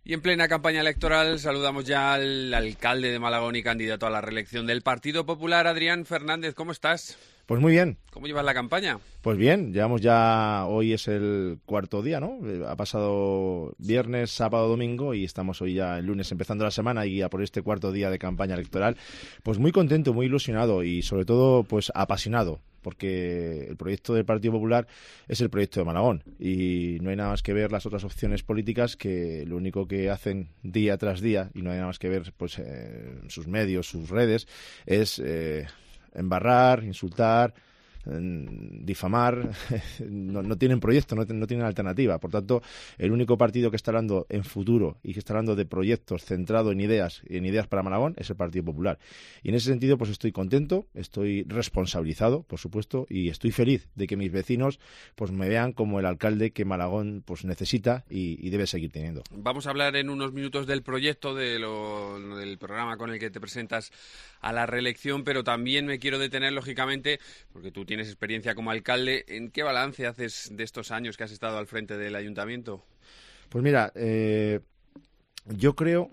Y en plena campaña electoral saludamos ya al alcalde de Malagón y candidato a la reelección del Partido Popular, Adrián Fernández. ¿Cómo estás? Pues muy bien. ¿Cómo llevas la campaña? Pues bien, llevamos ya, hoy es el cuarto día, ¿no? Ha pasado viernes, sábado, domingo y estamos hoy ya el lunes empezando la semana y ya por este cuarto día de campaña electoral. Pues muy contento, muy ilusionado y sobre todo pues apasionado, porque el proyecto del Partido Popular es el proyecto de Malagón y no hay nada más que ver las otras opciones políticas que lo único que hacen día tras día, y no hay nada más que ver pues sus medios, sus redes, es embarrar, insultar, difamar. No tienen proyecto, no tienen alternativa. Por tanto, el único partido que está hablando en futuro y que está hablando de proyectos centrados en ideas para Malagón es el Partido Popular. Y en ese sentido, pues estoy contento, estoy responsabilizado, por supuesto, y estoy feliz de que mis vecinos pues me vean como el alcalde que Malagón pues necesita y debe seguir teniendo. Vamos a hablar en unos minutos del proyecto, del programa con el que te presentas a la reelección, pero también me quiero detener, lógicamente, porque tú tienes experiencia como alcalde. ¿En qué balance haces de estos años que has estado al frente del ayuntamiento? Pues mira, yo creo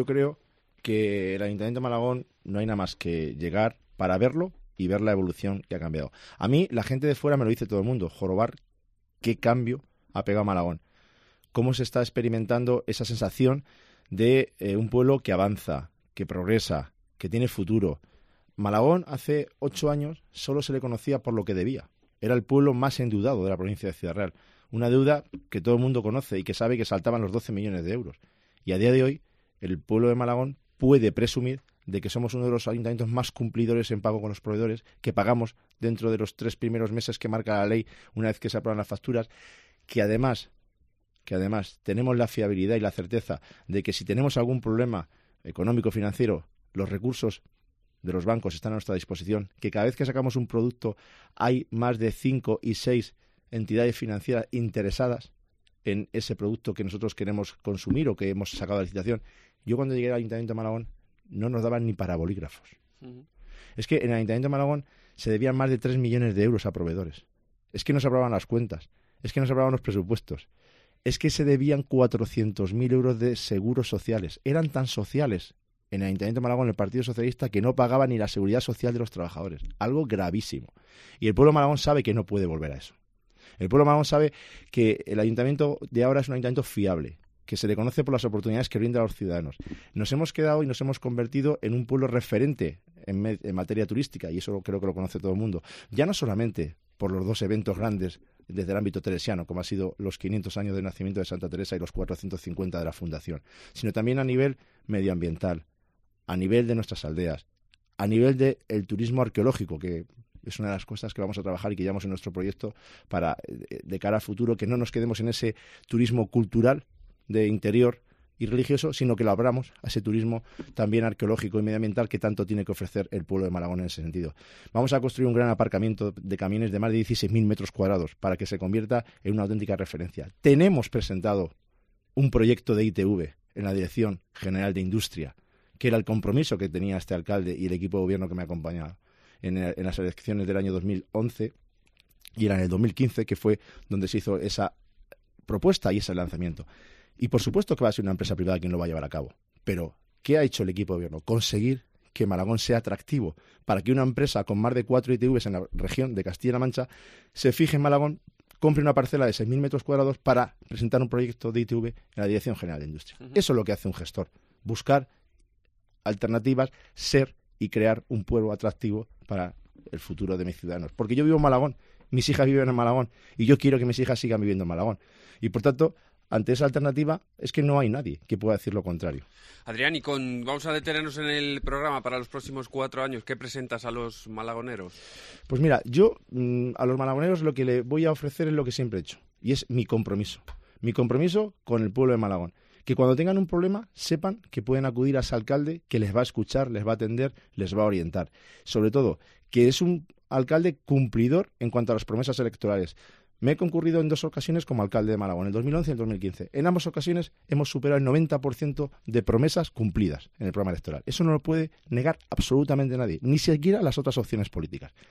que el Ayuntamiento de Malagón no hay nada más que llegar para verlo y ver la evolución que ha cambiado. A mí, la gente de fuera me lo dice todo el mundo, jorobar, qué cambio ha pegado Malagón. Cómo se está experimentando esa sensación de un pueblo que avanza, que progresa, que tiene futuro. Malagón hace 8 años solo se le conocía por lo que debía. Era el pueblo más endeudado de la provincia de Ciudad Real. Una deuda que todo el mundo conoce y que sabe que saltaban los 12 millones de euros. Y a día de hoy, el pueblo de Malagón puede presumir de que somos uno de los ayuntamientos más cumplidores en pago con los proveedores, que pagamos dentro de los 3 primeros meses que marca la ley una vez que se aprueban las facturas, que además tenemos la fiabilidad y la certeza de que si tenemos algún problema económico-financiero, los recursos de los bancos están a nuestra disposición, que cada vez que sacamos un producto hay más de 5 y 6 entidades financieras interesadas en ese producto que nosotros queremos consumir o que hemos sacado a licitación. Yo cuando llegué al Ayuntamiento de Malagón no nos daban ni para bolígrafos. Es que en el Ayuntamiento de Malagón se debían más de 3 millones de euros a proveedores. Es que no se aprobaban las cuentas, es que no se aprobaban los presupuestos, es que se debían 400.000 euros de seguros sociales. Eran tan sociales en el Ayuntamiento de Malagón, el Partido Socialista, que no pagaba ni la seguridad social de los trabajadores. Algo gravísimo. Y el pueblo de Malagón sabe que no puede volver a eso. El pueblo de Malagón sabe que el ayuntamiento de ahora es un ayuntamiento fiable, que se le conoce por las oportunidades que brinda a los ciudadanos. Nos hemos quedado y nos hemos convertido en un pueblo referente en materia turística, y eso creo que lo conoce todo el mundo. Ya no solamente por los 2 eventos grandes desde el ámbito teresiano, como ha sido los 500 años de nacimiento de Santa Teresa y los 450 de la fundación, sino también a nivel medioambiental, a nivel de nuestras aldeas, a nivel del turismo arqueológico, que es una de las cosas que vamos a trabajar y que llevamos en nuestro proyecto para, de cara al futuro, que no nos quedemos en ese turismo cultural de interior y religioso, sino que lo abramos a ese turismo también arqueológico y medioambiental que tanto tiene que ofrecer el pueblo de Malagón en ese sentido. Vamos a construir un gran aparcamiento de camiones de más de 16.000 metros cuadrados para que se convierta en una auténtica referencia. Tenemos presentado un proyecto de ITV en la Dirección General de Industria, que era el compromiso que tenía este alcalde y el equipo de gobierno que me acompañaba en las elecciones del año 2011, y era en el 2015 que fue donde se hizo esa propuesta y ese lanzamiento. Y por supuesto que va a ser una empresa privada quien lo va a llevar a cabo. Pero, ¿qué ha hecho el equipo de gobierno? Conseguir que Malagón sea atractivo para que una empresa con más de 4 ITVs en la región de Castilla-La Mancha se fije en Malagón, compre una parcela de 6.000 metros cuadrados para presentar un proyecto de ITV en la Dirección General de Industria. Eso es lo que hace un gestor. Buscar alternativas, ser y crear un pueblo atractivo para el futuro de mis ciudadanos. Porque yo vivo en Malagón, mis hijas viven en Malagón y yo quiero que mis hijas sigan viviendo en Malagón. Y por tanto, ante esa alternativa es que no hay nadie que pueda decir lo contrario. Adrián, vamos a detenernos en el programa para los próximos 4 años. ¿Qué presentas a los malagoneros? Pues mira, yo a los malagoneros lo que le voy a ofrecer es lo que siempre he hecho, y es mi compromiso. Mi compromiso con el pueblo de Malagón. Que cuando tengan un problema sepan que pueden acudir a ese alcalde, que les va a escuchar, les va a atender, les va a orientar. Sobre todo, que es un alcalde cumplidor en cuanto a las promesas electorales. Me he concurrido en 2 ocasiones como alcalde de Malagón, en el 2011 y en el 2015. En ambas ocasiones hemos superado el 90% de promesas cumplidas en el programa electoral. Eso no lo puede negar absolutamente nadie, ni siquiera las otras opciones políticas.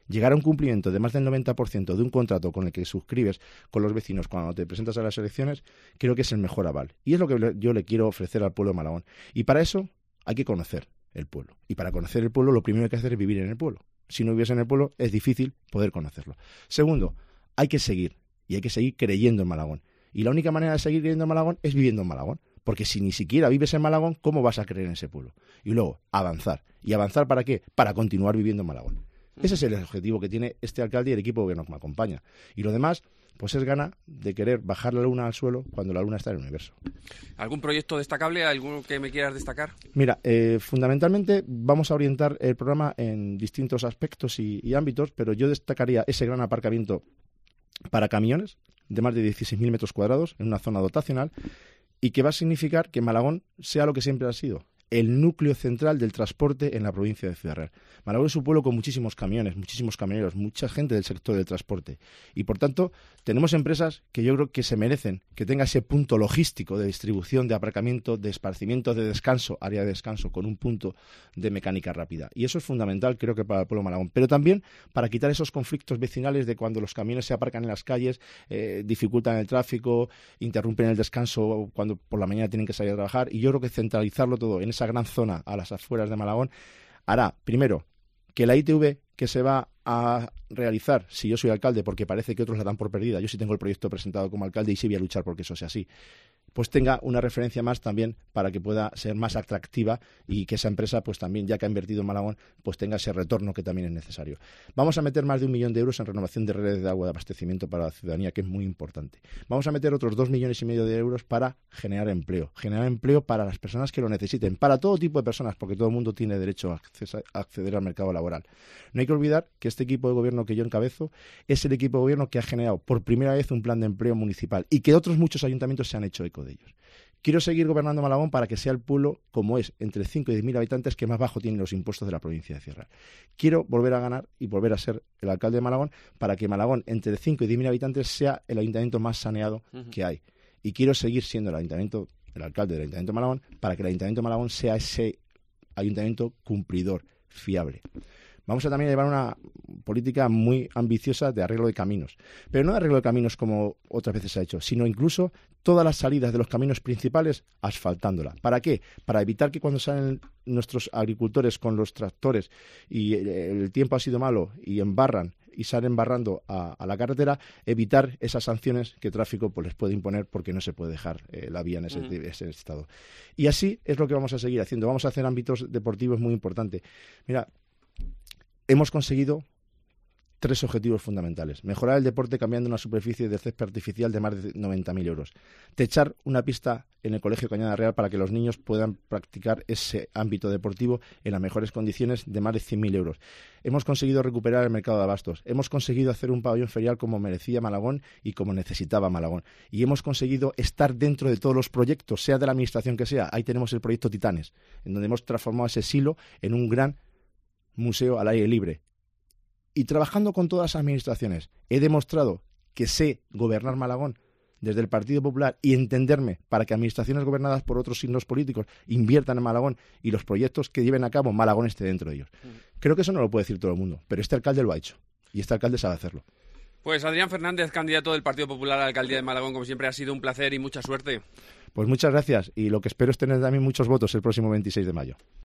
llegar a un cumplimiento de más del 90% de un contrato con el que suscribes con los vecinos cuando te presentas a las elecciones, creo que es el mejor aval. Y es lo que yo le quiero ofrecer al pueblo de Malagón. Y para eso hay que conocer el pueblo. Y para conocer el pueblo, lo primero que hay que hacer es vivir en el pueblo. Si no vives en el pueblo, es difícil poder conocerlo. Segundo, hay que seguir. Y hay que seguir creyendo en Malagón. Y la única manera de seguir creyendo en Malagón es viviendo en Malagón. Porque si ni siquiera vives en Malagón, ¿cómo vas a creer en ese pueblo? Y luego, avanzar. ¿Y avanzar para qué? Para continuar viviendo en Malagón. Ese es el objetivo que tiene este alcalde y el equipo de gobierno que me acompaña. Y lo demás, pues es gana de querer bajar la luna al suelo cuando la luna está en el universo. ¿Algún proyecto destacable? ¿Alguno que me quieras destacar? Mira, fundamentalmente vamos a orientar el programa en distintos aspectos y ámbitos, pero yo destacaría ese gran aparcamiento para camiones de más de 16.000 metros cuadrados en una zona dotacional y que va a significar que Malagón sea lo que siempre ha sido, el núcleo central del transporte en la provincia de Ciudad Real. Malagón es un pueblo con muchísimos camiones, muchísimos camioneros, mucha gente del sector del transporte. Y, por tanto, tenemos empresas que yo creo que se merecen que tenga ese punto logístico de distribución, de aparcamiento, de esparcimiento, de descanso, área de descanso, con un punto de mecánica rápida. Y eso es fundamental, creo que para el pueblo de Malagón. Pero también para quitar esos conflictos vecinales de cuando los camiones se aparcan en las calles, dificultan el tráfico, interrumpen el descanso cuando por la mañana tienen que salir a trabajar. Y yo creo que centralizarlo todo en esa gran zona a las afueras de Malagón hará, primero, que la ITV que se va a realizar, si yo soy alcalde, porque parece que otros la dan por perdida, yo sí tengo el proyecto presentado como alcalde y sí voy a luchar porque eso sea así, pues tenga una referencia más también para que pueda ser más atractiva y que esa empresa, pues también, ya que ha invertido en Malagón, pues tenga ese retorno que también es necesario. Vamos a meter más de 1 millón de euros en renovación de redes de agua de abastecimiento para la ciudadanía, que es muy importante. Vamos a meter otros 2,5 millones de euros para generar empleo para las personas que lo necesiten, para todo tipo de personas, porque todo el mundo tiene derecho a acceder al mercado laboral. No hay que olvidar que este equipo de gobierno que yo encabezo es el equipo de gobierno que ha generado por primera vez un plan de empleo municipal y que otros muchos ayuntamientos se han hecho eco de ellos. Quiero seguir gobernando Malagón para que sea el pueblo, como es, entre 5 y 10.000 habitantes, que más bajo tienen los impuestos de la provincia de Ciudad Real. Quiero volver a ganar y volver a ser el alcalde de Malagón para que Malagón, entre 5 y 10.000 habitantes, sea el ayuntamiento más saneado que hay. Y quiero seguir siendo el alcalde del ayuntamiento de Malagón para que el ayuntamiento de Malagón sea ese ayuntamiento cumplidor, fiable. Vamos a también llevar una política muy ambiciosa de arreglo de caminos. Pero no de arreglo de caminos como otras veces se ha hecho, sino incluso todas las salidas de los caminos principales asfaltándola. ¿Para qué? Para evitar que cuando salen nuestros agricultores con los tractores y el tiempo ha sido malo y embarran y salen barrando a la carretera, evitar esas sanciones que tráfico pues les puede imponer porque no se puede dejar la vía en ese estado. Y así es lo que vamos a seguir haciendo. Vamos a hacer ámbitos deportivos muy importantes. Mira, hemos conseguido 3 objetivos fundamentales. Mejorar el deporte cambiando una superficie de césped artificial de más de 90.000 euros. Techar una pista en el Colegio Cañada Real para que los niños puedan practicar ese ámbito deportivo en las mejores condiciones de más de 100.000 euros. Hemos conseguido recuperar el mercado de abastos. Hemos conseguido hacer un pabellón ferial como merecía Malagón y como necesitaba Malagón. Y hemos conseguido estar dentro de todos los proyectos, sea de la administración que sea. Ahí tenemos el proyecto Titanes, en donde hemos transformado ese silo en un gran museo al aire libre. Y trabajando con todas las administraciones, he demostrado que sé gobernar Malagón desde el Partido Popular y entenderme para que administraciones gobernadas por otros signos políticos inviertan en Malagón y los proyectos que lleven a cabo Malagón esté dentro de ellos. Creo que eso no lo puede decir todo el mundo, pero este alcalde lo ha hecho y este alcalde sabe hacerlo. Pues Adrián Fernández, candidato del Partido Popular a la alcaldía de Malagón, como siempre ha sido un placer y mucha suerte. Pues muchas gracias y lo que espero es tener también muchos votos el próximo 26 de mayo.